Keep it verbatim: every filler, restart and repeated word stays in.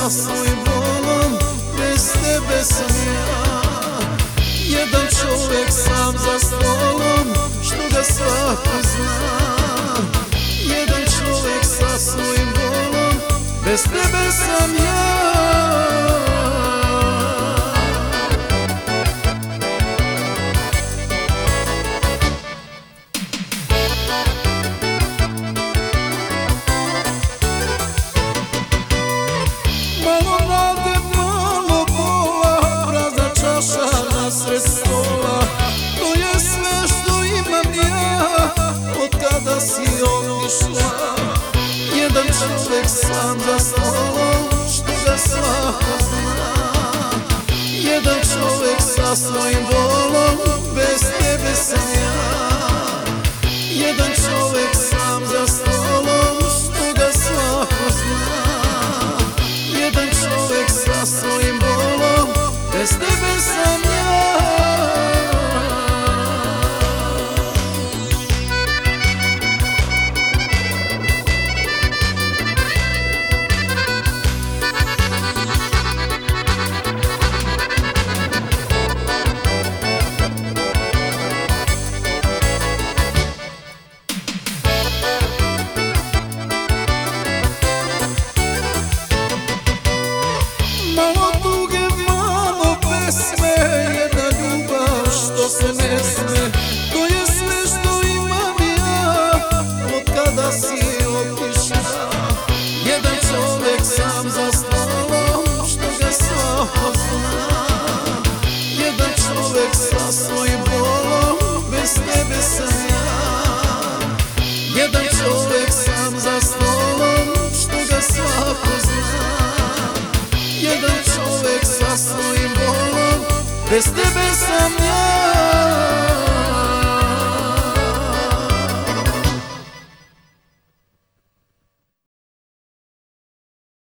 sa svojim bolom, bez tebe sam ja. Jedan čovjek sam za stolom, što ga svako zna. Jedan čovjek sa svojim bolom, bez tebe sam ja. Malo nade, malo bola, prazna čaša nasred stola. To je sve što imam ja, od kada si otišla. Jedan čovjek sam za stolom, što ga svako zna. Jedan čovjek sa svojim bolom, bez tebe sam ja. Jedan čovjek sam za stolom, što ga svako zna. Jedan čovjek sa svojim bolom, bez tebe sam ja. Malo tuge, malo pesme, jedna ljubav što se ne sme. To je sve što imam ja, od kada si otišla. Jedan čovjek sam za stolom, što ga svako zna. Jedan čovjek sa svojim bolom, bez tebe sam ja. Jedan čovjek sam za stolom, što ga svako zna. Jedan čovjek sa svojim bolom, bez tebe sam ja.